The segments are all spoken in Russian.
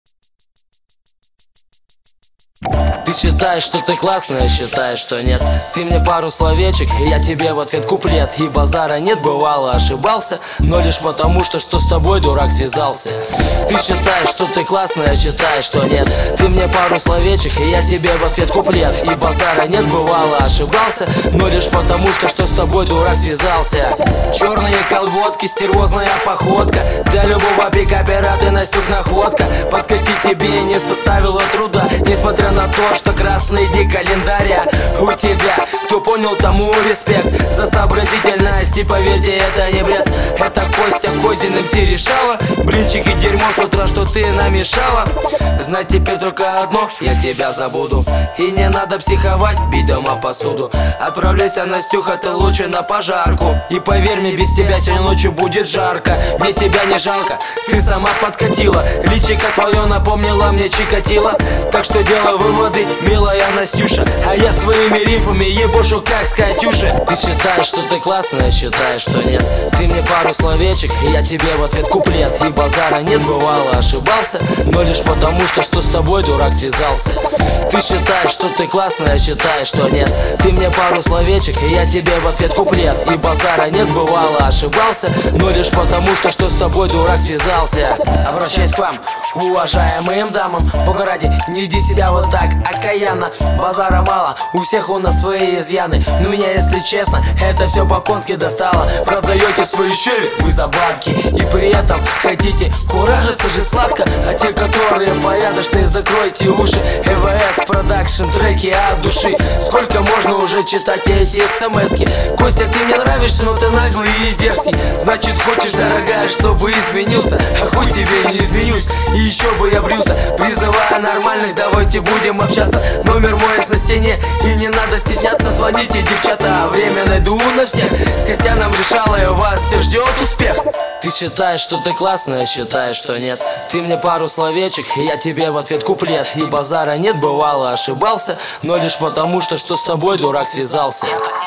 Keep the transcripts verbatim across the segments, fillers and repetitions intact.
Ты считаешь, что ты классная, считаешь, что нет. Ты мне пару словечек, и я тебе в ответ куплет. И базара нет, бывало, ошибался, но лишь потому, что, что с тобой дурак связался. Ты считаешь, что ты классная, считаешь, что нет. Ты мне пару словечек, и я тебе в ответ куплет. И базара нет, бывало, ошибался, но лишь потому, что, что с тобой дурак связался. Черные колготки, стервозная походка. Для любого пикапера ты, Настюк, находка. Подкатить тебе не составило труда, несмотря на то, что красный день календаря у тебя. Кто понял, тому респект за сообразительность. И поверьте, это не бред, это Костя Козин эм си решала. Блинчики дерьмо с утра, что ты намешала. Знать теперь только одно, я тебя забуду. И не надо психовать, бить дома посуду. Отправляйся, Настюха, ты лучше на пожарку. И поверь мне, без тебя сегодня ночью будет жарко. Мне тебя не жалко, ты сама подкатила. Личико твое напомнило мне Чикатило. Так что делай выводы, милая Настюша, а я своими рифами ебушу как с Катюши. Ты считаешь, что ты классная, считаешь, что нет. Ты мне пару словечек, и я тебе в ответ куплет. И базара нет, бывало, ошибался, но лишь потому, что, что с тобой дурак связался. Ты считаешь, что ты классная, считаешь, что нет. Ты мне пару словечек, и я тебе в ответ куплет. И базара нет, бывало, ошибался, но лишь потому, что, что с тобой дурак связался. Обращаюсь к вам, уважаемым дамам, бога ради, не веди себя вот так окаянно. Базара мало, у всех у нас свои изъяны, но меня, если честно, это все по-конски достало. Продаете свои щели вы за бабки, и при этом хотите куражиться же сладко. А те, которые порядочные, закройте уши. э вэ эс продакшн, треки от души. Сколько можно уже читать эти смски? Костя, ты мне нравишься, но ты наглый и дерзкий. Значит, хочешь, дорогая, чтобы изменился? А хоть тебе не изменюсь, и еще бы я брился. Призывая нормальных, давайте будем общаться. Номер мой есть на стене, и не надо стесняться. Звоните, девчата, время найду на всех. С Костяном решала, и вас все ждет успех. Ты считаешь, что ты классная, считаешь, что нет. Ты мне пару словечек, и я тебе в ответ куплет. И базара нет, бывало, ошибался, но лишь потому, что, что с тобой дурак связался.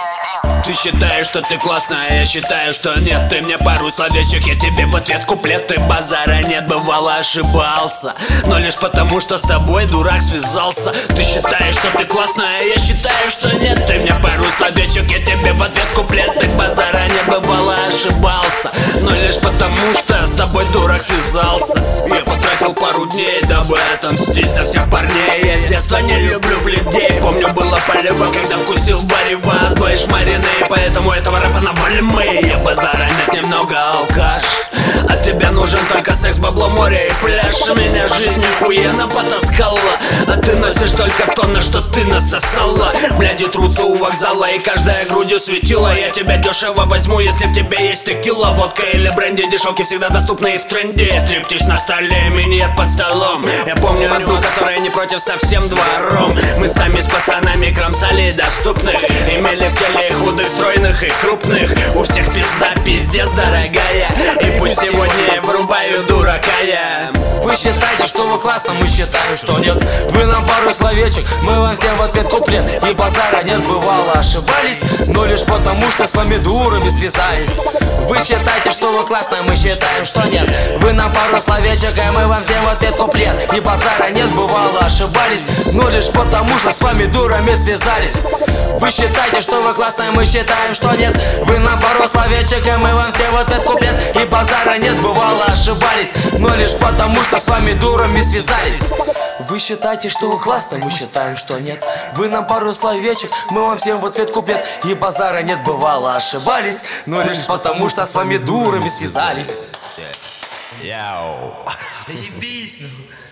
Ты считаешь, что ты классная, я считаю, что нет. Ты мне пару словечек, я тебе в ответ куплет. Ты базара нет, бывало, ошибался, но лишь потому, что с тобой дурак связался. Ты считаешь, что ты классная, я считаю, что нет. Ты мне пару словечек, я тебе в ответ куплет. Ты базара нет, бывало, ошибался, но лишь потому, что с тобой дурак связался. Я потратил пару дней, дабы отомстить за всех парней. Я с детства не люблю бледей. Помню, было полево, когда вкусил варево одной шмарины. И поэтому этого рэпа навалим мы. Я базара нет, немного алкаш. От тебя нужен только секс, бабло, море и пляж. Меня жизнь охуенно потаскала, а ты носишь только то, на что ты насосала. Бляди трутся у вокзала, и каждая грудью светила. Я тебя дешево возьму, если в тебе есть текила, водка или бренди. Дешевки всегда доступны и в тренде. Стриптиз на столе, миньет под столом. Я помню одну, которая не против со всем двором. Мы сами с пацанами кромсали доступных. Имели в теле худых, стройных и крупных. У всех пизда, пиздец, дорогая. И пусть сегодня я врубаю дурака я. Вы считаете, что вы классно, мы считаем, что нет. Вы нам пару словечек, мы вам всем в ответ куплет. И базара нет, бывало, ошибались, но лишь потому, что с вами дурами связались. Вы считаете, что вы классно, мы считаем, что нет. Вы нам пару словечек, и мы вам всем в ответ куплет. И базара нет, бывало, ошибались, но лишь потому, что с вами дурами связались. Вы считаете, что вы классная, мы считаем, что нет. Вы нам пару словечек, и мы вам всем в ответ куплет. И базара нет, бывало, ошибались, но лишь потому, что с вами дурами связались. Вы считаете, что вы классно, мы считаем, что нет. Вы нам пару словечек, мы вам всем в ответ куплет. И базара нет, бывало, ошибались, но лишь потому, что с вами дурами связались. Яу. Да ебись, ну.